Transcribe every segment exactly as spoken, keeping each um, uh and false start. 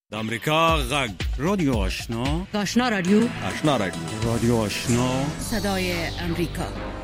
د امریکا غږ رادیو آشنا آشنا رادیو آشنا رادیو رادیو آشنا صدای امریکا.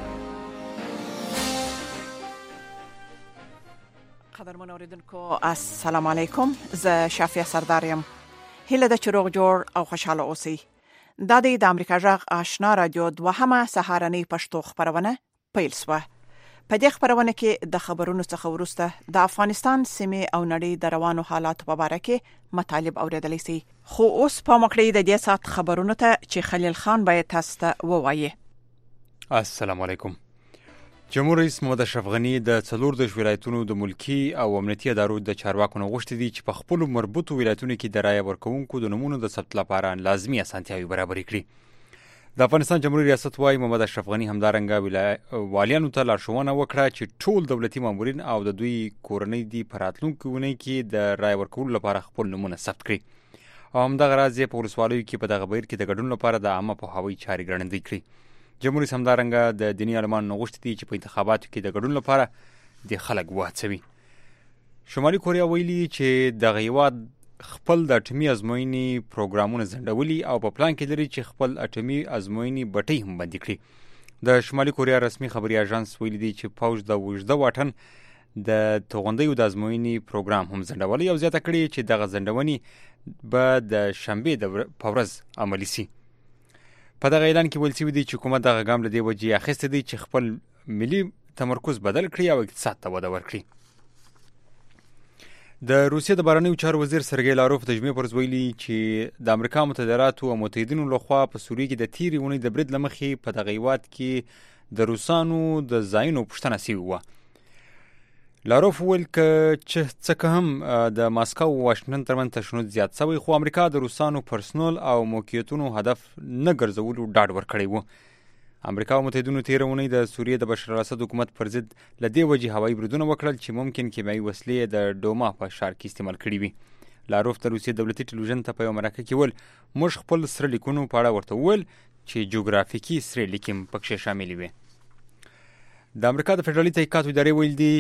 قدرمن اوریدونکو السلام علیکم، زه شافیه سردارم. هیله د چروغ جوړ او خوشاله اوسئ. دا د امریکا غږ آشنا رادیو دوهمه سهارنۍ پښتو خبرونه پیل شوه. په دې خبرونه کې د خبرونو څخه وروسته د افغانستان سیمه او نړۍ د روانو حالاتو په اړه کې مطالب اوریدلی شي. خو اوس په مخکې د دې سات خبرونو ته چې خلیل خان باید تاسو ته ووایي. السلام علیکم. جمهور رئیس محمد اشرف غنی د څلور د ولایتونو د ملکی او امنیتي ادارو د چارواکو نه غوښتي دي چې په خپل مربوطو ولایتونو کې د رایه ورکوونکو د نمونه د ثبت لپاره لازمي اسانتیاوي برابر کړي. د افغانستان جمهوریت ریاست وايي محمد اشرف غنی همدارنګه والیانو ته لارښوونه وکړه چې ټول دولتي مامورین او د دوی کورنۍ دی په راتلونکو ونې کې د رای ورکولو لپاره خپل نمونه ثبت کړي. او همدغه راز په ولسوالیو کې په دغه بهیر کې د ګډون لپاره د عامه پوهاوي چارې ګړندۍ کړي. جمهوریت همدارنګه د دیني عالمانو غوښتي دي چې په انتخاباتو کې د ګډون لپاره د خلک وهڅوي. شمالي کوریا ویلي چې دغه هیواد خپل د اټومي ازموینې پروګرامونه ځنډولي او په پلان کې لري چې خپل اټومي ازموینې بټۍ هم بندي کړي. د شمالي کوریا رسمي خبري اژانس ویلي دی چې پوج د وژده واټن د توغندیو د ازموینې پروګرام هم ځنډولي او زیاته کړي چې دغه ځنډونې به د شنبې د په ورځ عملي شي. په دغه اعلان کې ویل شوي دي چې حکومت دغه ګام له دې وجې اخیستی دی چې خپل ملي تمرکز بدل کړي او اقتصاد ته وده ورکړي. د روسیې د بهرنیو چارو وزیر سرګی لاروف د جمعې پر ورځ ویلي چې د امریکا متحده ایالاتو او متحدینو لخوا په سوریه کې د تیرې اونۍ د برید له مخې په دغه هیواد کې د روسانو د ځایونو پوښتنه شوې وه. لاروف وویل چې څه هم د ماسکو او واشنګټن ترمنځ تشنج زیات شوی، خو امریکا د روسانو پرسونل او موقعیتونو هدف نه ګرځولو ډاډ ورکړی و. امریکا او متحدینو تیره اونۍ د سوریې د بشار الاسد حکومت پر ضد له دې وجې هوایي بریدونه وکړل چې ممکن کیمیاوي وسلې د ډوما په ښار کې استعمال کړي وي. لاروف د روسیې دولتي ټلویزیون ته په یوه مرکه کې ویل موږ خپل سره لیکونو په اړه ورته وویل چې جغرافیکي سرې لیکې هم پکښې شاملې وي. د امریکا د فدرالي تحقیقاتو ادارې ویل دي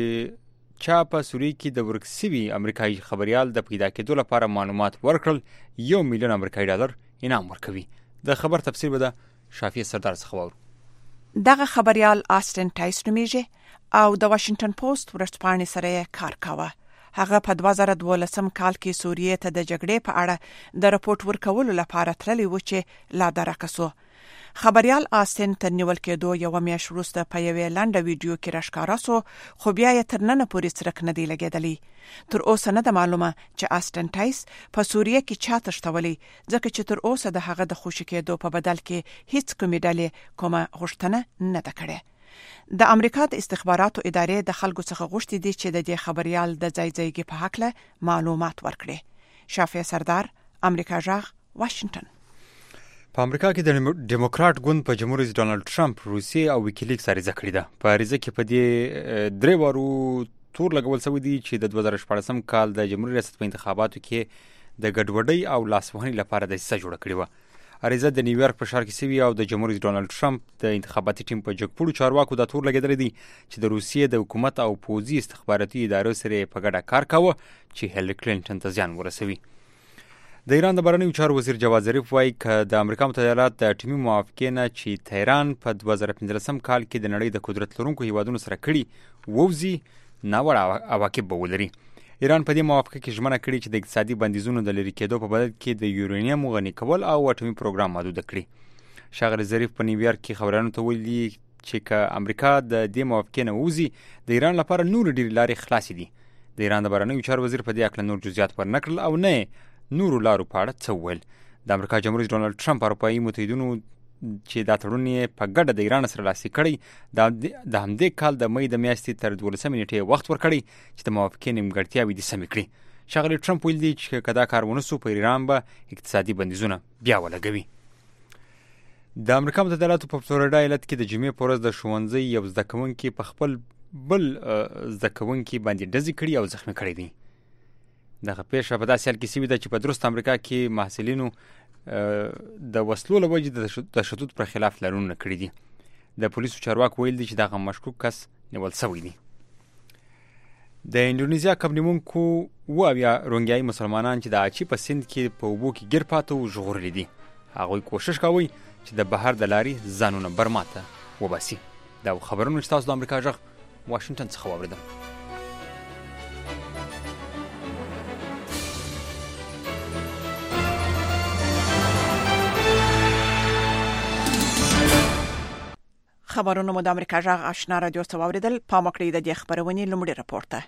چې چا په سوریې کې د ورک سوي امریکایي خبریال د پیدا کېدو لپاره معلومات ورکړل یو میلیون امریکایي ډالر انعام ورکوي. د خبر تفسیر به د شافیه سردار څخه واورو. دغه خبریال آستن ټایس نومیږي او د واشنگټن پوسټ ورځپاڼې سره کار کاوه. هغه په دوه زره دولسم کال کې سوریې ته د جګړې په اړه د راپورټ ورکولو لپاره تللی و چې لا درکه سو. خبریال آستن تر نیول کېدو یو میاشت وروسته په یوې لنډه ویډیو کې راښکاره سو، خو بیا یې تر ننه پورې څرک نه دی لګېدلی. تر اوسه نه ده معلومه چې آستن ټایس په سوریه کې چا تښتولی، ځکه چې تر اوسه د هغه د خوشي کېدو په بدل کې هیڅ کومې ډلې کومه غوښتنه نه ده کړې. د امریکا د استخباراتو ادارې د خلکو څخه غوښتي دي چې د دې خبریال د ځای ځایګي په هکله معلومات ورکړي. شافیه سردار، امریکا غږ، واشنگټن. په امریکا کې د ډیموکرات ګوند په جمهور رئیس ډانلډ ټرمپ روسیې او ویکیلیکس عریضه کړې ده. په عریضه کې په دې درې وارو تور لګول شوی دی چې د دوه زره شپاړسم کال د جمهور ریاست په انتخاباتو کې د ګډوډۍ او لاسوهنې لپاره دسیسه جوړه کړې وه. عریضه د نیویارک په ښار کې شوې او د جمهور رئیس ډانلډ ټرمپ د انتخاباتي ټیم په جګپوړو چارواکو دا تور لګېدلی دی چې د روسیې د حکومت او پوځي استخباراتي ادارو سره په ګډه کار کاوه چې هیلری کلینټن ته زیان ورسوي. د ایران د بهرنیو چارو وزیر جواد ظریف وایي که د امریکا متحده ایالات د اټومي موافقې نه چې تهران په دوه زره پنځلسم کال کې د نړۍ د قدرت لرونکو هیوادونو سره کړي ووځي ناوړه عواقب به ولري. ایران په دې موافقه کې ژمنه کړې چې د اقتصادي بندیزونو د لرې کېدو په بدل کې د یورانیم غني کول او اټومي پروګرام محدود کړي. ښاغلی ظریف په نیویارک کې خبریالانو ته ویلي چې که امریکا د دې موافقې نه ووځي د ایران لپاره نور ډېرې لارې خلاصې دي. د ایران د بهرنیو چارو وزیر په دې هکله نور جزئیات ورنه کړل او نه نورو لارو په اړه څه وویل. د امریکا جمهور رئیس ډانلډ ټرمپ اروپایي متحدینو چې دا تړون یې په ګډه د ایران سره لاسلیک کړی د همدې کال د مۍ د میاشتې تر دولسمې نیټې وخت ورکړی چې د موافقې نیمګړتیاوې دې سمې کړي. ښاغلی ټرمپ ویل دي چې که دا کار ونه سو په ایران به اقتصادي بندیزونه بیا ولګوي. د امریکا متحده ایالاتو په فلوریډا ایالت کې د جمعې په ورځ د ښوونځي یو زده کوونکي په خپل بل زده کوونکي باندې ډزې کړي او زخمي کړی دی. دغه پیښه په داسې حال کې شوې ده چې په درست امریکا کې محصلینو د وسلو له وجې د تشدد پر خلاف لارښوونې کړې دي. د پولیسو چارواکو ویل دي چې دغه مشکوک کس نیول شوی دی. د انډونیزیا کبنیمونکو و بیا رونګیای مسلمانان چې د اچي په سند کې په اوبو کې ګیر پاتو ژغورلي دي هغوی کوشش کوي چې د بهر د لارې ځانونه برما ته وباسي. دا خبرونه چې تاسو د امریکا غږ واشنگټن څخه واوریدل. خبرونه مو د امریکا غږ آشنا رادیو څخه واوریدل. پام وکړئ د دې خبرونې لومړی راپور ته.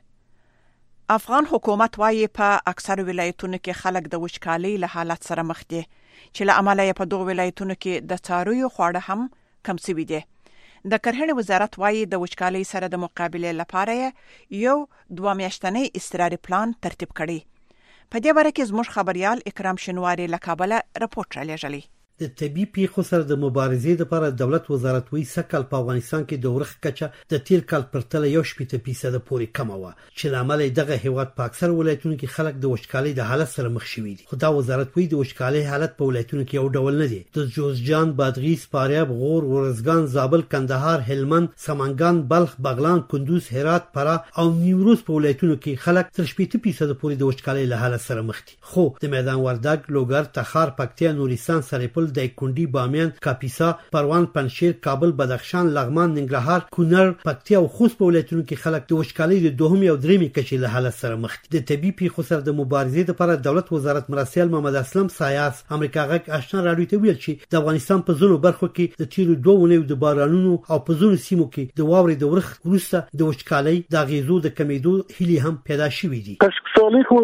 افغان حکومت وايي په اکثر ولایتونو کې خلک د وچکالۍ له حالت سره مخ دي چې له امله په دغو ولایتونو کې د څارویو خواړه هم کم شوي دي. د کرهڼې وزارت وايي د وچکالۍ سره د مقابلې لپاره یو دوه میاشتنی اضطراري پلان ترتیب کړی. په دې باره کې زموږ خبريال اکرام شنواری له کابل راپورټ رالیږلی. د طبي پیښو سره د مبارزې لپاره دولت وزارت وی سکل په افغانستان کې د ورخ کچه د تیر کال پرتله یو شپږ فیصد پورې کم و چې لامل دغه هیواد په اکثر ولایتونو کې خلک د وچکالۍ د حالت سره مخ شوي دي. خو دا وزارت وی د وچکالۍ حالت په ولایتونو کې یو ډول نه دی. د جوزجان، بادغیس، فاریاب، غور، ورزګان، زابل، کندهار، هلمند، سمنګان، بلخ، بغلان، کندوز، هرات، فراه او نیمروز په ولایتونو کې خلک تر شپږ فیصد پورې د وچکالۍ له حالت سره مخ دي. خو د میدان وردګ، لوګر، تخار، پکتیا، نورستان، سرپل، دایکنډي، بامیان، کاپیسا، پروان، پنجشیر، کابل، بدخشان، لغمان، ننګرهار، کونړ، پکتیا او خوست په ولایتونو کې خلک د وچکالۍ د دوهم او درېمې کچې له حالت سره مخ دي. د طبي پیښو سره د مبارزې لپاره دولت وزارت مرستیال محمد اسلم سایاس امریکا غږ آشنا رادیو ته ویل چې د افغانستان په ځینو برخو کې د تیرو دوه اونیو د بارانونو او په ځینو سیمو کې د واورې د ورخ وروسته د وچکالۍ د اغیزو د کمیدو هیلې هم پیدا شوې دي. کشکسالی خو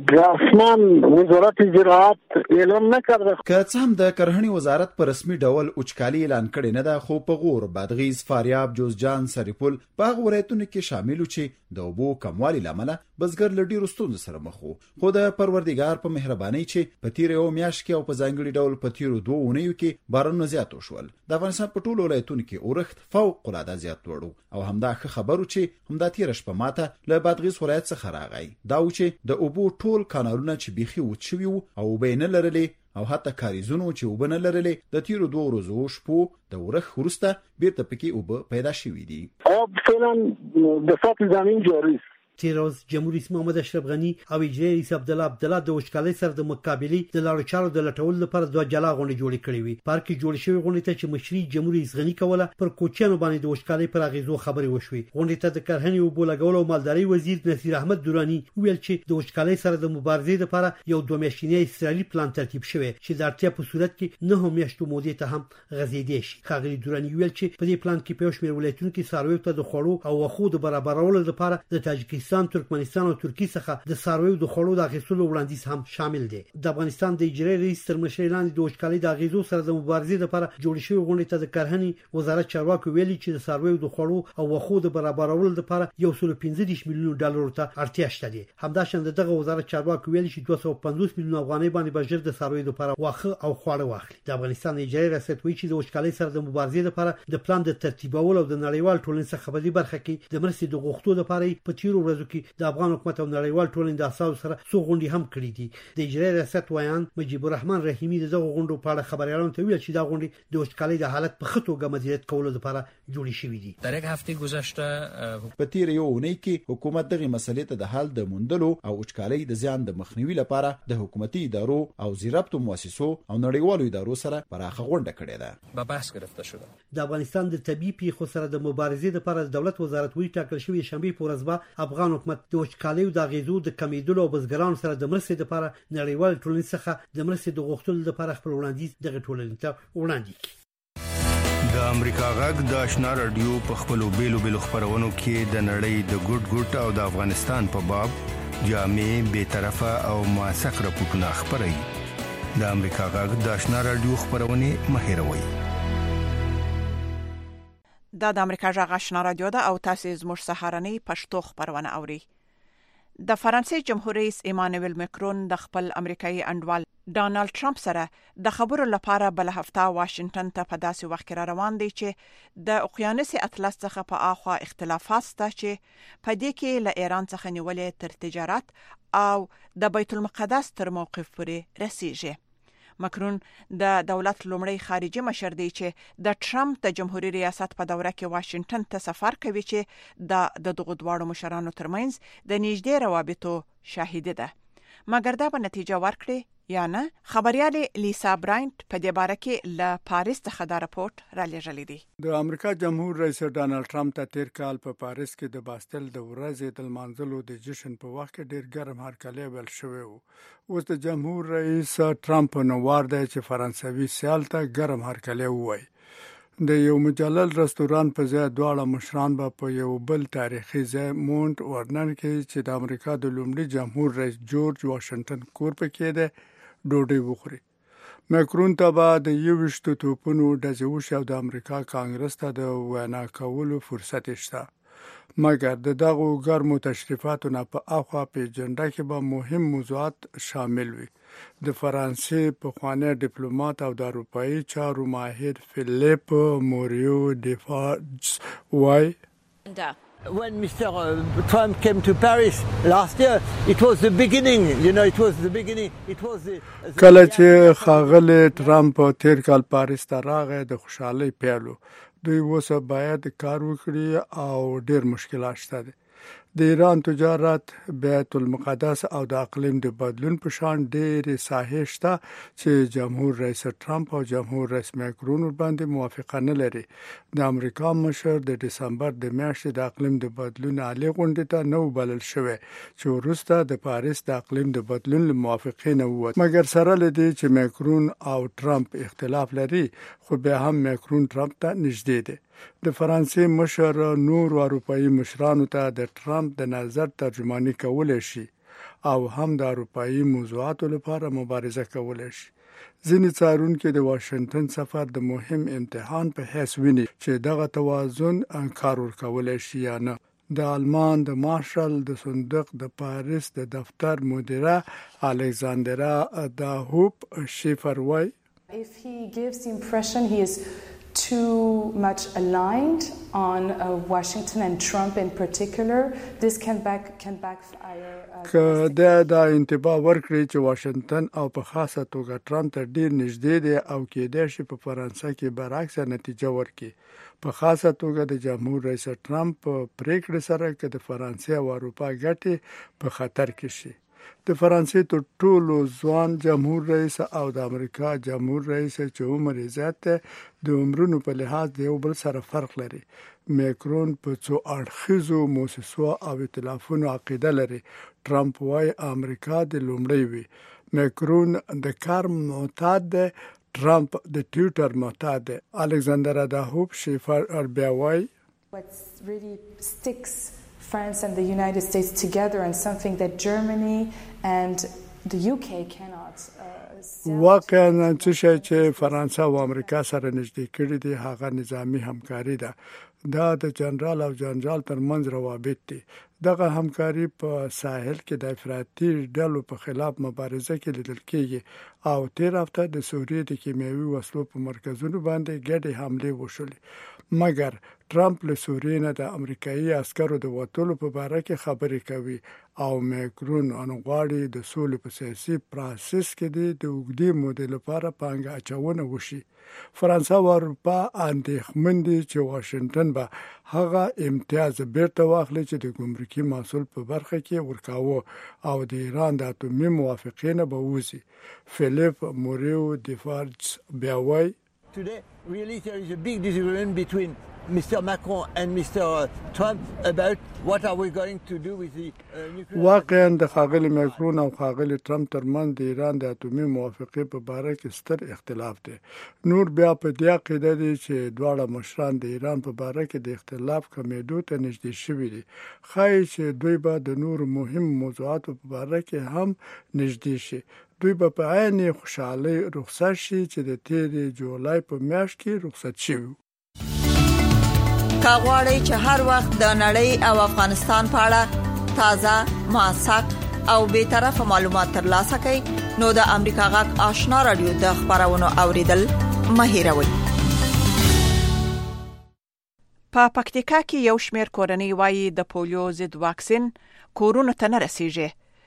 رسما وزارت زراعت اعلان نکرده. که څه هم د کرهڼې وزارت په رسمي ډول وچکالي اعلان کړي نه ده، خو په غور، بادغیس، فاریاب، جوزجان، سرپل په هغه ولایتونو کې شامل چې د اوبو کموالي لامل بزګر له ډیرو ستونزو سره مخ وو. خو د پروردګار په مهرباني چې په تیر یو میاشت کې او په ځانګړي ډول په تیرو دوه اونیو کې بارانونه زیات وشول، د افغانستان په ټولو ولایتونو کې اورښت فوق العاده زیات وړو او همدا ښه خبرو چې همدا تیر شپه ماته له بادغیس ولایت څخه راغی دا و چې د اوبو ټول کانالونه چې بیخي وچ شوي وو او اوبه نه لرلې او حتی کاریزونو چې اوبه نه لرلې د تیرو دوه ورځو شپو د ورخ وروسته بیرته پکې اوبه پیدا شوي دي. آب فعلا به سطح زمین جاری است. تیروز جمهوریت اسلامی محمد اشرف غنی او اجرای رئیس عبد الله عبد الله د وچکالۍ سره د مقابلې د لارو چارو د لټول لپاره دوه جلا غونډې جوړې کړې وي. پارک جوړ شوی غونډې ته چې مشري جمهوریت غنی کوله پر کوچیانو باندې د وچکالۍ پر اغیزو خبرې وشوي. غونډې ته د کرهڼې او بولګول او مالداري وزیر نصیر احمد دورانی ویل چې د وچکالۍ سره د مبارزې لپاره یو دوه میاشتنی استرالي پلان ترتیب شوی چې د اړتیا په صورت کې نه هم میاشتو مودې ته هم غځېدې شي. خاغلی دورانی ویل چې په دې پلان کې په شمیر ولایتونو کې څارویو ته د خوړو او وخو د برابرولو لپاره د تاجکستان، ترکمنستان او ترکیه څخه د څارویو د خوړو د اخیستلو وړاندیز هم شامل دي. د افغانستان د اجرای رئیس تر مشرۍ لاندې د وچکالۍ د اغیزو سره د مبارزې لپاره جوړ شوی غونډې ته د کرهڼې وزارت چارواکو ویلي چې د څارویو د خوړو او وخو د برابرولو لپاره یو سل او پنځه دېرش میلیون ډالر ته اړتیا شته دي. همداشان دغه وزارت چارواکو ویلي چې دوه سوه او پنځوس میلیون افغانۍ باندې بجټ د څارویو لپاره واخه او خواړه واخلي. د افغانستان اجرای ریاست وایي چې د وچکالۍ سره د مبارزې لپاره د پلان د ترتیبولو او د نړیوال ټولنې څخه په دې برخه کې د مرستې د غوښتو لپاره په تیرو ورځو کې د افغان حکومت او نړیوال ټولنې د اساسو سره څو غونډې هم کړې دي. د اجرای ریاست وایان مجيب الرحمن رحیمی دغه غونډو په اړه خبريالانو ته ویل چې دا غونډې د وچکالۍ د حالت په خطو مدیریت کولو لپاره جوړې شوې دي. در یک هفته گذشته په تیر یو اونۍ کې حکومت دغه مسلې ته د حل د موندلو او وچکالۍ د زیان د مخنیوي لپاره د حکومتي ادارو او زیربطو مؤسسو او نړیوالو ادارو سره پراخه غونډه کړې ده. به بحث گرفته شده. د افغانستان د طبي پیښو سره د مبارزې لپاره د دولت وزارت وی ټاکل شوی شنبه په ورځ به افغان حکومت د وچکالۍ د اغیزو د کمیدلو او بزګرانو سره د مرستې لپاره نړیوال ټولنې څخه د مرستې د غوښتلو لپاره خپل وړاندیز دغه ټولنې ته وړاندې کړي. د امریکا غږ د آشنا رادیو په خپلو بیلو بیلو خبرونو کې د نړۍ د ګډ ګډ او د افغانستان په باب جامع، بی‌طرفه او موثق راپورټونه خپروي. د امریکا غږ د آشنا رادیو خبرونه مه هېروئ. دا د امریکا غږ آشنا رادیو ده او تاسو زموږ سهارنۍ پښتو خبرونه اورئ. د فرانسې جمهور رئیس ایمانوئل ماکرون د خپل امریکایي انډوال ډانلډ ټرمپ سره د خبرو لپاره بل هفته واشنگټن ته په داسې وخت کې را روان دی چې د اقیانوس اطلس څخه په اخوا اختلافات شته چې په دې کې له ایران څخه نیولې تر تجارت او د بیت المقدس تر موقف پورې رسیږي. مکرون د دولت لومړی خارجي مشر دی چې د ټرمپ د جمهوریت ریاست په دوره کې واشنگټن ته سفر کوي چې د دغه دواړو مشرانو ترمنځ د نږدې روابطو شاهد ده. مګر دا به نتیجه ورکړي یا نه؟ خبريال لیسا براینټ په دې باره کې له پاریس څخه دا راپورټ را لېږلی دی. د امریکا جمهور رئیس ډانلډ ټرمپ ته تیر کال په پاریس کې د باستل د ورځې د لمانځلو د جشن په وخت کې ډیر ګرم هرکلی ویل شوی و. اوس د جمهور رئیس ټرمپ نو وار دی چې فرانسوي سیال ته ګرم هرکلی ووایي. د یو مجلل رستوران په ځای دواړه مشران به په یو بل تاریخي ځای مونټ ورنن کې چې د امریکا د لومړي جمهور رئیس جورج واشنگټن کور پکې ده ډوډۍ وخوري. مکرون ته به د یوشتو توپونو ډزې وشي او د امریکا کانګرس ته د وینا کولو فرصت شته. مګر د دغو ګرمو تشریفاتو نه په اخوا په اجنډا کې به مهم موضوعات شامل وي. د فرانسې پخوانی ډیپلوماټ او د اروپایي چارو ماهر فیلیپ موریو دیفارج وای When Mister Trump came to Paris last year, it was the beginning, you know, it was the beginning, it was the... کله چې خاغلی ټرمپ تیر کال پاریس ته راغی د خوشحالۍ پیلو. دوی اوس باید کار وکړي او ډیر مشکلات شته دي. د ایران تجارت، بیت المقدس او د اقلیم د بدلون په شان ډېرې ساحې شته چې جمهور رئیس ټرمپ او جمهور رئیس مکرون باندې موافقه نه لري. د امریکا مشر د دسمبر د میاشتې د اقلیم د بدلون عالی غونډې ته نو بلل شوی چې وروسته د پاریس د اقلیم د بدلون موافقه نه ووت. مګر سره لدی چې مکرون او ټرمپ اختلاف لري، خو بیا هم مکرون ټرمپ ته نږدې دی. د فرانسې مشر نور اروپایي مشرانو ته د ټرمپ د نظر ترجمانی کولای شي او هم د اروپایي موضوعاتو لپاره مبارزه کولای شي. ځینې څارونکي د واشنگټن سفر د مهم امتحان په حیث ویني چې دغه توازن کار ورکولای شي یا نه. د آلمان د مارشال د صندوق د پاریس د دفتر مدیره الکساندرا داهوپ شیفر وای If he gives the impression he is too much aligned on uh, Washington and Trump in particular, this can back can backfire. که دا د انتباه ورکړي چې واشنگټن او په خاصه توګه ټرمپ ته ډیر نږدې دی او کېدای شي په فرانسه کې برعکس نتیجه ورکړي. په خاصه توګه د جمهور رئیس ټرمپ پریکړه سره کې د فرانسې او اروپا ګټې په خطر کې شي. د فرانسې تر ټولو ځوان جمهور رئیس او د امریکا جمهور رئیس چې عمر زیات دی د عمرونو په لحاظ د یو بل سره فرق لري. مکرون په څو اړخیزو موسسو او ائتلافونو عقیده لري. ټرمپ وايي امریکا د لومړی وي. مکرون د کار معتاد دی، ټرمپ د ټویټر معتاد دی. الکساندرا داهوپ شیفر بیا وايي What really sticks France and the United States together and something that Germany and the U K cannot uh, واقعا چې چې فرانسه او امریکا سره نږدې کړي دي هغه نظامی همکاري ده. دا د جنرال او جنرال ترمنځ روابط دي. دغه همکاري په ساحل کې د افراطي ډلو په خلاف مبارزه کې لیدل کېږي او تیر هفته د سوریې د کیمیاوي وسلو په مرکزونو باندې ګډې حملې وشولې. مګر ټرمپ له سوریې نه د امریکایي عسکرو د وټولو په اړه کې خبرې کوي او مکرون انغواړي د سولې په سیاسي پروسس کې د وګړي مودې لپاره پانګه اچونه وشي. فرانسه او اروپا اندېښمن دي چې واشنگټن به هغه امتیاز بیرته واخلي چې د ګمرکي محصول په برخه کې ورکاوه او د ایران د اټومي موافقې نه به وځي. فیلیپ موریو دیفارج بیا وایي Today, really, there is a big disagreement between Mister Macron and Mister Trump about what are we going to do with the uh, nuclear. واقعا د خاغلی مکرون او خاغلی ټرمپ ترمنځ د ایران د اټومي موافقې په اړه کې ستر اختلاف دی. نور بیا په دې عقیده دي چې دواړه مشران د ایران په اړه کې د اختلاف کمیدو ته نږدې شوي دي. خای چې دوی به د نور مهم موضوعاتو په اړه کې هم نږدې شي. دوی به په عین خوشحالي رخصت شي چې د تیرې جولای په میاشت کې رخصت شوي. کاغوري چې هر وخت د نړۍ او افغانستان په اړه تازه، موثق او به طرفه معلومات ترلاسه کړئ نو د امریکا غږ آشنا رادیو د خبرونو اوریدل مه هېروئ. په پکتیکا کې یو شمېر کورنۍ وایي د پولیو ضد واکسین کورونو ته نه رسیږي.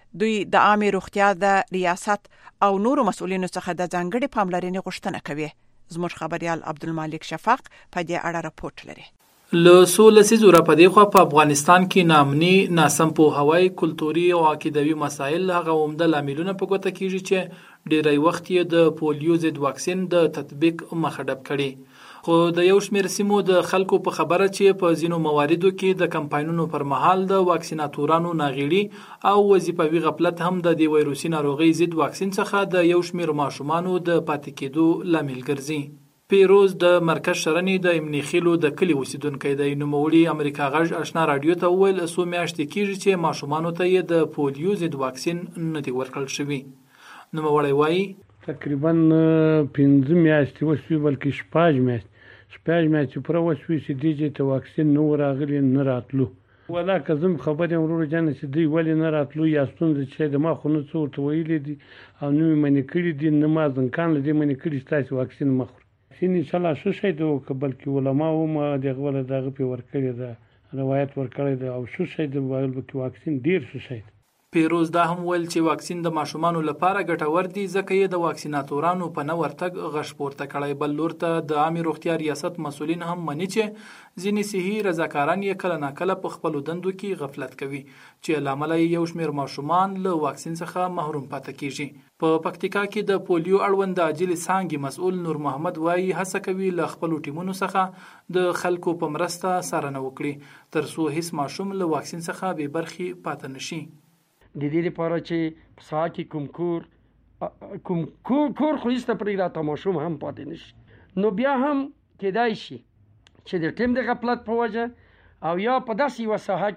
دوی د عامه روغتیا د ریاست او نورو مسؤلینو څخه د ځانګړي پاملرنې غوښتنه کوي. زموږ خبريال عبدالمالک شفاق په دې اړه راپورټ لري. له سولسیزو را پدې خو په افغانستان کې نامني ناسم پوهاوی کلتوري او عقیدوي مسایل هغه عمده لاملونه په ګوته کیږي چې ډیری وخت یې د پولیو ضد واکسین د تطبیق مخه ډب کړي. خو د یو شمېر سیمو د خلکو په خبره چې په ځینو مواردو کې د کمپاینونو پر مهال د واکسیناتورانو ناغېړي او وظیفوي غفلت هم د دې وایروسي ناروغۍ ضد واکسین څخه د یو شمېر ماشومانو د پاتې کېدو لامل ګرځي. پیروز د مرکز شرنې د امنی خیلو د کلی اوسیدونکو د نوموړي امریکا غږ آشنا رادیو ته ویل سو میاشتې کېږي چې ماشومانو ته یې د پولیو ضد واکسین نه دی ورکړل شوی. نوموړی وایي تقریبا پنځه میاشتې وشوي بلکې شپږ میاشتې شپږ میاشتې پوره وشوي چې دې ته واکسین نه ورغلی نه راتلو. ولا که زم خبرې هم ورور جان چې دوی ولې نه راتلو یا ستونزه چې د ما خو نه څه ورته ویلي دي او نه مې منې کړي دي نه ما ځنکان له دې منې کړي چې تاسې واکسین مه خورئ. واکسین انشاءالله ښه شی دی که بلکې علماو هم دغه وله دغه پې ورکړې ده روایت ورکړی ده او ښه شی دی بلکې واکسین ډېر ښه شی دی. پیروز دا هم ویل چې واکسین د ماشومانو لپاره ګټور دی ځکه یې د واکسیناتورانو په نه ورتګ غږ پورته کړی. بل لور ته د عامې روغتیا ریاست مسؤلین هم مني چې ځینې صحي رضاکاران یې کله ناکله په خپلو دندو کې غفلت کوي چې له امله یې یو شمېر ماشومان له واکسین څخه محروم پاتې کیږي. په پکتیکا کې د پولیو اړوند د عاجلې څانګې مسؤل نور محمد وایي هڅه کوي له خپلو ټیمونو څخه د خلکو په مرسته څارنه وکړي تر څو هیڅ ماشوم له واکسین څخه بې برخې پاتې نشي. د دې لپاره چې په ساحه کې کوم کور کوم کور کور خو هیڅ نه پرېږده ماشوم هم پاتې نشي نو بیا هم کېدای شي چې د ټیم د غفلت په وجه او یا په داسې یوه ساحه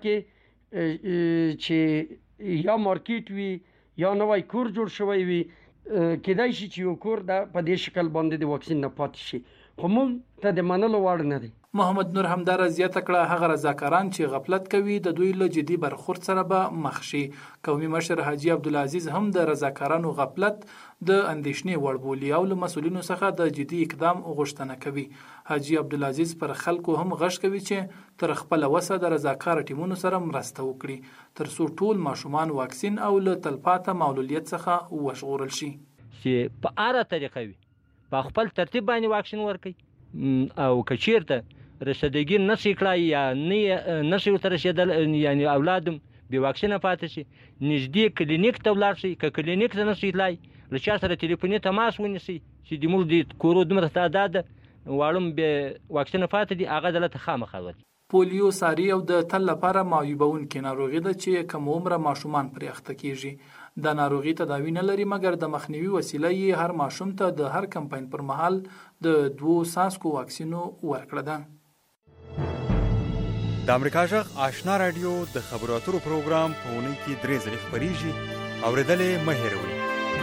کې چې یا مارکیټ وي یا نوی کور جوړ شوی وي کېدای شي چې یو کور د په دې شکل باندې د واکسین نه پاتې شي خو موږ ته د منلو وړ نه دی. محمد نور همدار زیاته کړه هغه رضاکاران چې غفلت کوي د دوی له جدي برخورد سره به مخ شي. قومي مشر حاجی عبدالعزیز هم د رضاکارانو غفلت د اندېښنې وړ بولي او له مسؤلینو څخه د جدي اقدام غوښتنه کوي. حاجی عبدالعزیز پر خلکو هم غږ کوي چې تر خپل وسه د رضاکار ټیمونو سره مرسته وکړي تر څو ټول ماشومان واکسین او له تلپاته معلولیت څخه وژغورل شي. چې په اړه طریقه وي په خپل ترتیب باندې واکسین ورکړي او که چیرته رسیدګي نشي کړای یا نه نشي ورته رسیدل یعنی اولادم بې واکسینه پاتې شي نږدې کلینیک ته ولاړ شي که کلینیک ته نشي تلای له چا سره تلیفوني تماس ونیسي چې د موږ د کورو دومره تعداد واړم بې واکسینه پاتې دي هغه دلته خامخا ورکړي. پولیو ساري او د تل لپاره معیوبونکې ناروغي ده چې کم عمره ماشومان پرې اخته کیږي. د ناروغي تداوی نه لري مګر د مخنیوي وسیله یې هر ماشوم ته د هر کمپاین پر مهال د دوو ساسکو واکسینو ورکړه ده. د امریکا غږ آشنا رادیو د خبرو اترو پروګرام په اونۍ کې درې ځلې خپریږي اورېدل یې مه هېروئ.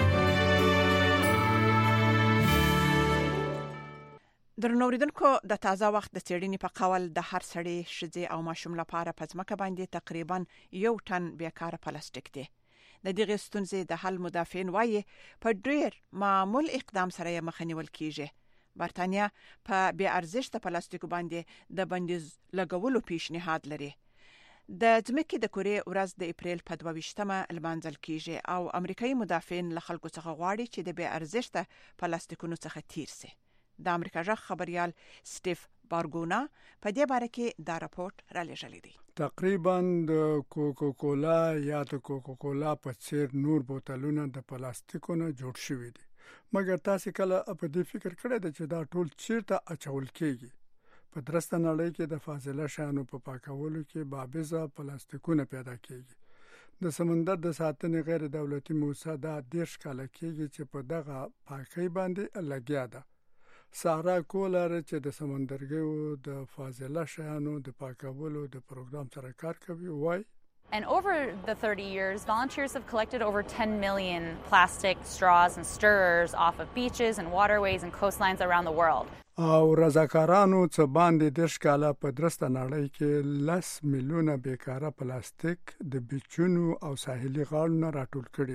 درنو اوریدونکو د تازه وخت د څېړنې په قول د هر سړي ښځې او ماشوم لپاره په ځمکه باندې تقریبا یو ټن بیکاره پلاستیک دی. د دغې ستونزې د حل مدافعین وایي په ډېر معمول اقدام سره یې مخه نیول کیږي. برتانیا په بې ارزښته پلاستیکو باندې د بندیز لګولو پیشنهاد لري. د ځمکې د کورې ورځ د اپریل په دوه ویشتمه لمانځل کیږي او امریکایي مدافعین له خلکو څخه غواړي چې د بې ارزښته پلاستیکونو څخه تیر سي. د امریکا غږ خبريال سټیف بارګونا په دې باره کې دا راپورټ را لېږلی دی. تقریبا د کوکا کولا یا د کوکا کولا په څیر نور بوتلونه د پلاستیکونو جوړ شوي دي مګر تاسو کله په دې فکر کړی دی چې دا ټول چیرته اچول کیږي؟ په درسته نړۍ کې د فاضله شیانو په پاکولو کې بابیزه پلاستیکونه پیدا کیږي. د سمندر د ساتنې غیر دولتي موسسه دا دیرش کاله کیږي چې په دغه پاکۍ باندې لګیا ده. سارا کولر چې د سمندرګیو د فاضله شیانو د پاکولو د پروګرام سره کار کوي وایي And over the thirty years, volunteers have collected over ten million plastic straws and stirrers off of beaches and waterways and coastlines around the world. او رضاکارانو څه باندې دیرش کاله په درسته نړۍ کې لس میلیونه بیکاره پلاستیک د بیچونو او ساحلي غاړو نه راټول کړي دي.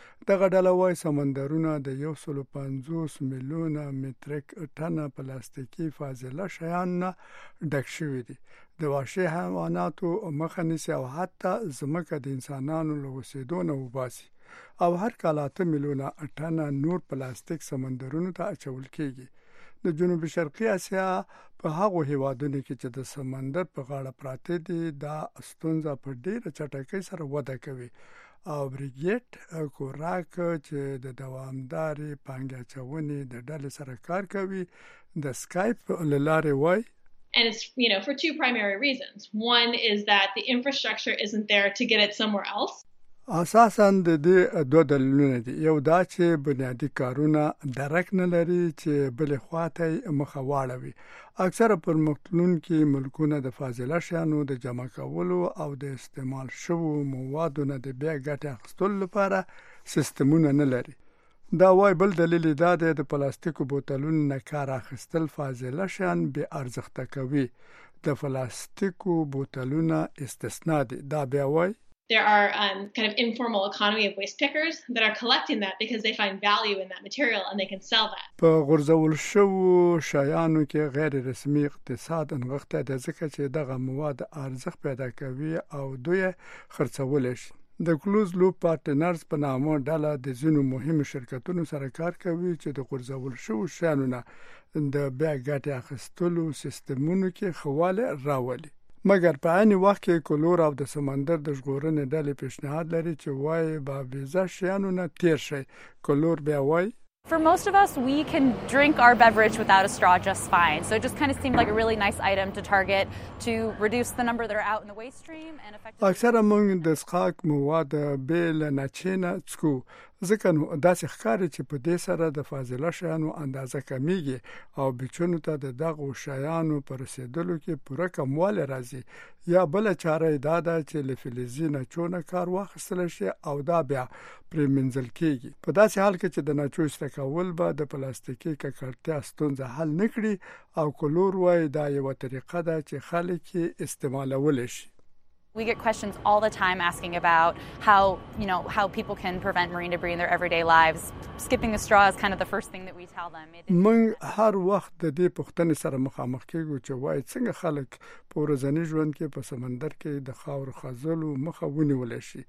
دغه ډله وايي سمندرونه د یو سل او پنځوس میلیونه متریک ټنه پلاستیکي فاضله شیان نه ډک شوي دي. د وحشي حیواناتو مخه نیسي او حتی ځمکه د انسانانو له اوسېدو نه وباسي او هر کال اته میلیونه ټنه نور پلاستیک سمندرونو ته اچول کېږي. د جنوب شرقي اسیا په هغو هیوادونو کې چې د سمندر په غاړه پراته دي دا ستونزه په ډېره چټکۍ سره وده کوي او بریګیټ کوراک چې د دوامدارې پانګې اچونې د ډلې سره کار کوي د سکایپ له لارې وایي And it's, you know, for two primary reasons. One is that the infrastructure isn't there to get it somewhere else. اساساً د دې دوه دلیلونه دي. یو دا چې بنیادی کارونه درک نه لري چې بل خواته مخه واړوي. اکثره پرمختلونکي ملکونه د فاضله شیانو د جمع کولو او د استعمال شوو موادو نه د بیا ګټه اخیستلو لپاره سیستمونه نه لري. دا وای بل دلیل دا دی د پلاستیکو بوتلونو نه کار اخیستل فاضله شیان بې ارزښته کوي. د پلاستیکو بوتلونه استثنا دي. دا بیا وای There are um, kind of informal economy of waste pickers that are collecting that because they find value in that material and they can sell that. په غورځول شوو شیانو کې غیر رسمي اقتصاد انغښته د ځکه چې دغه مواد ارزښت پیدا کوي او دوی خرڅول شي. د کلوز لوپ پارټنرز په نامه ډله د ځینو مهمو شرکتونو سره کار کوي چې د غورځول شوو شیانو نه د بیا ګټې اخیستلو سیستمونو کې خواله راولي. مګر په عین وخت کې کلور او د سمندر د ژغورنې ډلې پیشنهاد لري چې وایي با ویزا شیانو نه تیر شي. کلور بیا وایي For most of us, we can drink our beverage without a straw just fine. So it just kind of seemed like a really nice item to target to reduce the number that are out in the waste stream and effectively. اکثره موږ د څښاک مواد بیل نه چینه څکو ځکه نو داسې ښکاري چې په دې سره د فاضله شیانو اندازه کمیږي او بچونو ته د دغه شیانو پر رسیدلو کې پوره کموالی راځي. یا بل چاره دا ده چې له فلزي نچونه کار واخیستل شي او دا بیا پرې منځل کېږي. په داسې حال کې چې د نچو استعمال به د پلاستیکي ککړتیا ستونزه حل نه کړي او کلور وایي دا یوه طریقه ده چې خلک یې استعمالولی شي. We get questions all the time asking about how, you know, how people can prevent marine debris in their everyday lives. Skipping a straw is kind of the first thing that we tell them. موږ هر وخت د دې پوښتنې سره مخامخ کېږو چې وایي څنګه خلک په ورځني ژوند کې په سمندر کې د خاورو خځلو مخه ونیولی شي.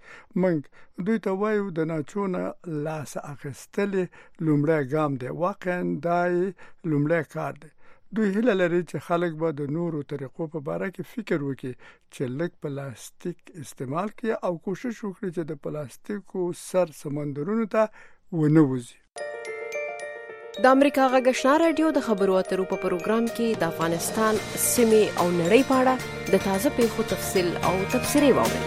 موږ دوی ته وایو د ناچونه لاس اخیستلې لومړی ګام دی. واقعا دا لومړی کار دی. دوی هیله لري چې خلک به د نورو طریقو په باره کې فکر وکړي چې لږ پلاستیک استعمال کړي او کوشش وکړي چې د پلاستیکو سر سمندرونو ته ونه وځي. د امریکا غږ آشنا رادیو د خبرو اترو په پروګرام کې د افغانستان سیمې او نړۍ په اړه د تازه پیښو تفصیل او تبصرې واورئ.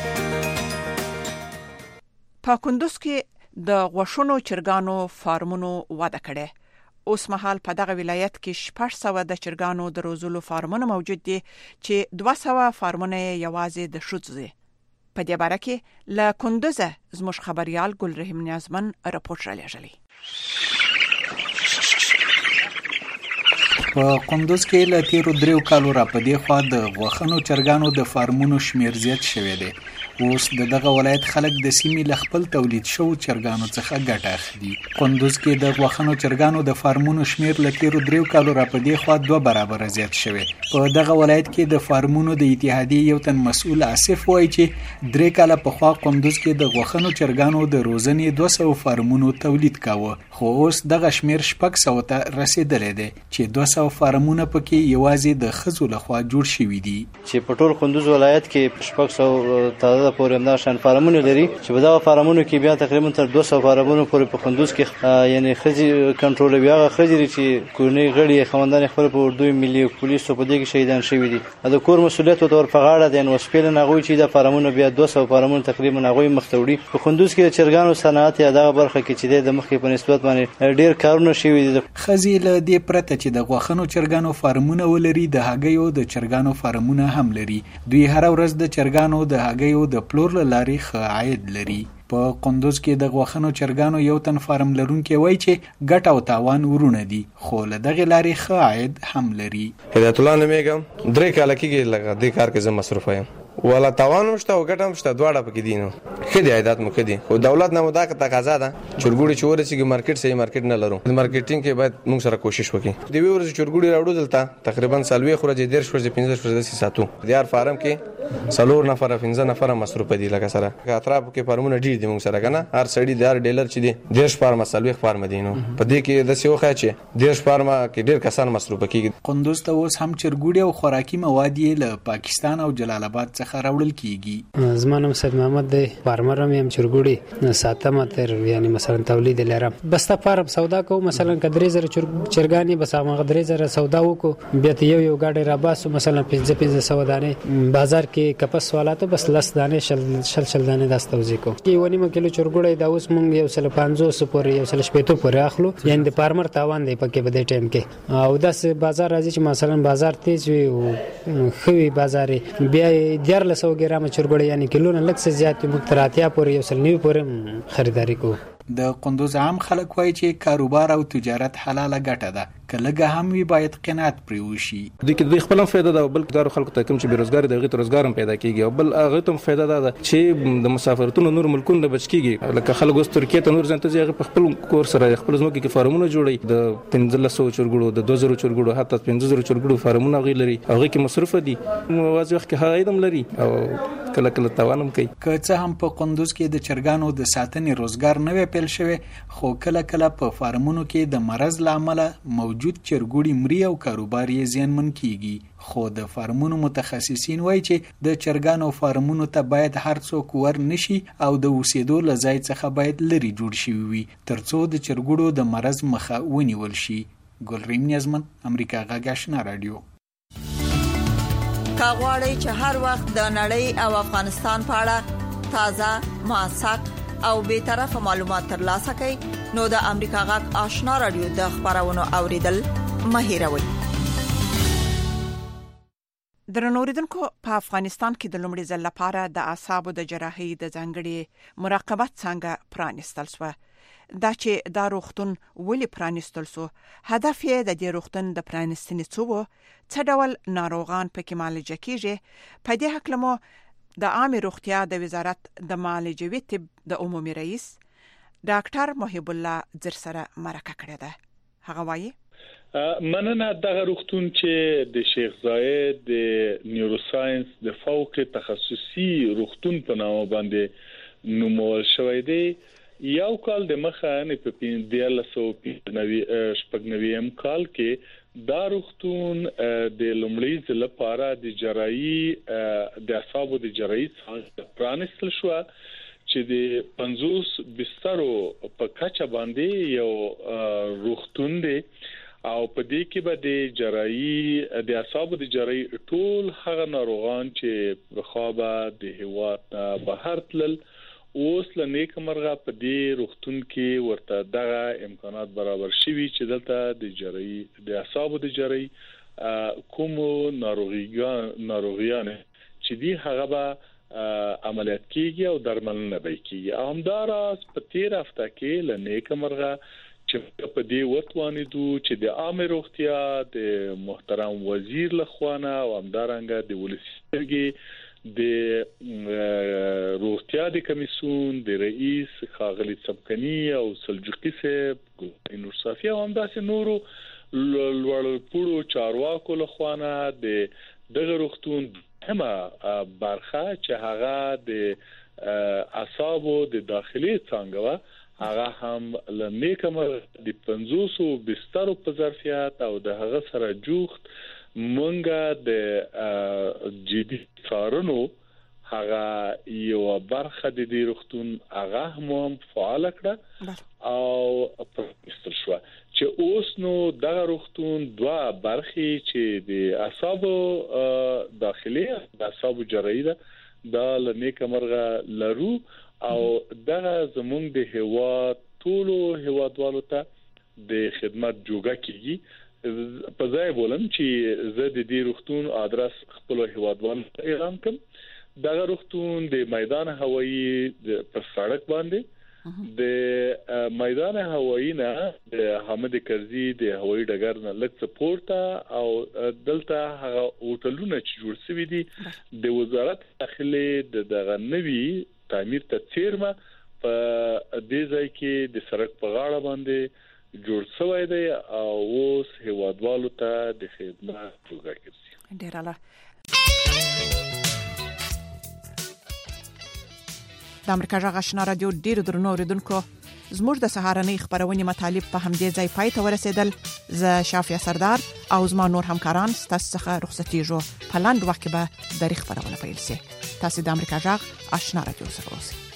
په کندوز کې د غوښونو چرګانو فارمونو وده کړې. اوس مهال په دغه ولایت کې شپږ سوه د چرګانو د روزلو فارمونه موجود دي چې دوه سوه فارمونه یوازې د ښځو دي. په دې باره کې له کندوزه زموږ خبريال ګلرحیم نیازمن راپور رالیږلی. په کندوز کې له تیرو دریو کالو را په دې خوا د غوښنو چرګانو د فارمونو شمیر زیات شوی دی. اوس د دغه ولایت خلک د سیمې له خپل تولید شوو چرګانو څخه ګټه اخلي. کندوز کې د غوښنو چرګانو د فارمونو شمیر له تیرو دریو کالو را په دې خوا دوه برابره زیات شوی. په دغه ولایت کې د فارمونو د اتحادیې یو تن مسؤل آصف وایي چې درې کاله پخوا کندوز کې د غوښنو چرګانو د روزنې دوه سوه فارمونو تولید کاوه، خو اوس دغه شمیر شپږ سوه ته رسیدلی دی چې دوه سوه فارمونه پکې یوازې د ښځو لخوا جوړ شوي دي. چې په ټول کندوز ولایت کې شپږ سوه تعداد پورې همدا شان فارمونه لري چې په دغه فارمونو کې بیا تقریبا تر دوه سوه فارمونو پورې په کندوز کې یعنی ښځې کنټرولوي. هغه ښځې چې کورنۍ غړي خاوندان خپل په اردو ملي پولیسو په دې کې شهیدان شوي دي. د کور مسؤلیت ورته په غاړه دی. نو سپیلن هغوی چې د فارمونو بیا دوه سوه فارمونه تقریبا هغوی مخ ته وړي. په کندوز کې د چرګانو صنعت یا دغه برخه کې چې د مخکې په نسبت باندې ډېر کارونه شوي دي. ښځې له دې پرته چې د غوښنو چرګانو فارمونه ولري د هګیو د چرګانو فارمونه هم لري. دوی هر ورځ د چرګانو د هګیو د پلور له لارې ښه عاید لري. په کندوز کې د غوښنو چرګانو یو تن فارم لرونکی وایي چې ګټه او تاوان ورونه دي، خو له دغې لارې ښه عاید هم لري. هدایت الله نومیږم. درې کاله کېږي لږه دې کار کې زه مصروفه یم. ولا تاوان مشته او ګټه مشته دواړه پکې دي. نو خدي عادت مو کدي خو دولت نه مدا تقاضا ده چورګوړي چورې چې مارکیټ صحیح مارکیټ نه لرو. مارکیټینګ کې باید موږ سره کوشش وکړو. دی ورځ چورګوړي راوړو دلته تقریبا سالوي خورجه ډیر شوځي پنځه شوځي ساتو. دیار فارم کې سلور نفر پنځه نفر مصروف دي لکه سره اطراف کې فارمونه ډیر دي موږ سره کنه هر سړی دیار ډیلر چې دي دیش فارم سالوي فارم دي. نو په دې کې د سیوخه چې دیش فارم کې ډیر کسان مصروف کیږي. قندوز ته اوس هم چرګوړي او خوراکي مواد یې له پاکستان او جلال آباد څخه راوړل کیږي. زمانم سید محمد دی فارمرم یم چرګوړي ساتم تر یعنی مثلا تولید لرم بسته فارم سودا کو مثلا کدرې زره چرګانی بس هغه درې زره سودا وکړو بیا ته یو یو گاډي را باسو مثلا پنځه پنځه سو دانه بازار کې کپس والاتو بس لس دانه شل شل شل دانه داست توزیع کو کی ونیمه کیلو چرګوړي دا اوس مونږ یو سل پنځوس پورې یو سل شپږ پورې اخلو یعنی د فارمر تاوان دی پکې بده ټیم کې او داس بازار راځي چې مثلا بازار تیز وي او خوي بازار بیا ډیر لسو ګرام چرګوړي یعنی کیلو نه لږ څه زیات متراتیا پورې یو سل نیو پورې خریداري کو. د قندوز عام خلک وایي چې کاروبار او تجارت حلاله ګټه ده کله هم وی باید قناعت پرې وشي. د کې د خپل فائدہ ده بل دار خلکو ته کوم چې بیروزګاری د غیر روزګار هم پیدا کیږي او بل هغه ته فائدہ ده چې د مسافرتونو نور ملکونو بچ کیږي لکه خلک اوس ترکیه ته نور ځنته ځي په خپل کور سره خپل ځمکه کې فارمونه جوړي د پنځه سوه چرګړو د دوه زره چرګړو حتی پنځه زره چرګړو فارمونه غي لري هغه کې مصرف دي واځي وخت کې هغه ایدم لري او کله کله توانم کوي. که څه هم په قندوز کې د چرګانو د ساتنې روزګار نه وی پیل شوی خو کله کله په فارمونو کې د مرض لامل موجود چرګوړي مري او کاروبار یې زیانمن کیږي. خو د فارمونو متخصصین وایي چې د چرګانو فارمونو ته باید هر څوک ور نشي او د اوسېدو له ځای څخه باید لري جوړ شي وي ترڅو د چرګوړو د مرض مخه ونیول شي. ګلریم نیازمن امریکا غږ آشنا رادیو. کاغواړی چې هر وخت د نړۍ او افغانستان په اړه تازه موثق او به طرفه معلومات ترلاسه کړئ نو د امریکا غږ آشنا رادیو د خبرونو اوریدل مه هیروئ. درنوریدونکو په افغانستان کې د لومړي ځل لپاره د اعصابو د جراحي د ځانګړي مراقبت څنګه پرانستل شو. دا چې دا روغتون ولې پرانستل شو هدف یې د دې روغتون د پرانستنې څو څه ډول ناروغان پکې معالجه کیږي. په دې حق لمو د عامه روغتیا د وزارت د معالجوي طب د عمومي رئیس ډاکټر محب الله زر سره مرکه کړې ده. هغه وایي مننه دغه روغتون چې د شیخ زاید د نیوروساينس د فوق تخصصي روغتون په نامه باندې نومول شوی دی. یو کال د مخه نه په پیندل سو پینوي شپږنوي کال کې دا روغتون د لومړي ځل لپاره د جراحي د اعصابو د جراحي څخه پرانستل شو چې د پنځوس بسترو په کچه باندې یو روغتون دی او په دې کې به د جراحي د اعصابو د جراحي ټول هغه ناروغان چې بخوابه د هوات بهر تلل اوس لنیک مرغه په دې روغتون کې ورته دغه امکانات برابر شوي چې دلته د جراحي د اعصابو د جراحي کوم ناروغیان ناروغیان چې دی هغه به عملیات کیږي او درملنه به کیږي. همداراز په تیر هفته کې لنیک مرغه چې په دې وتوانیدو چې د عامه روغتیا د محترم وزیر لخوانه او همدارنګه د ولسمشر د روغتیا د کمیسیون د رئیس خاغلی سبکنی او سلجوقي صاحب نور صافی او همداسې نورو لوړپوړو چارواکو لخوانه د دغه روغتون همه برخه چې هغه د اعصابو د داخلي څنګه هغه هم لنیکمر د پنځوس بسترو په ظرفیت او د هغه سره جوخت مونږه د جدي څارنو هغه یو برخه د دې روغتون هغه هم فعال کړه او پرستل شو چې اوس نو دغه روغتون دوه برخې چې د اعصابو داخلي د اعصابو جراحي ده د لنیک مرغه لرو او دغه زمونږ د هوا ټولو هوادوالو ته د خدمت جوګه کیږي. په ځای بولم چې زه د دې روغتون ادرس خپل هوادوالو اعلان کوم. دغه روغتون د میدان هوایی په سړک باندې د میدان هوایی نه د حامد کرزي د هوایی ډګر نه لږ سپورټ او دلته هغه هوټلونه چې جوړ شوي دي د وزارت داخلي د دغه نوي تعمیر ته چیرمه په دې ځای کې د سړک په غاړه باندې جوړ شوی دی او اوس هیوادوالو ته د خدمت توګه کوي. ډیر اعلی. د امریکا غږ آشنا رادیو ډیرو درنو اوریدونکو زموږ د سهارنۍ خبرونې مطالب په همدې ځای پای ته ورسېدل. زه شافیا سردار او زما نور همکاران ستاسو څخه رخصتېږو. په لاندې وخت کې به د خبرونه پیل شي. تاسو د امریکا غږ آشنا رادیو سره اوسئ.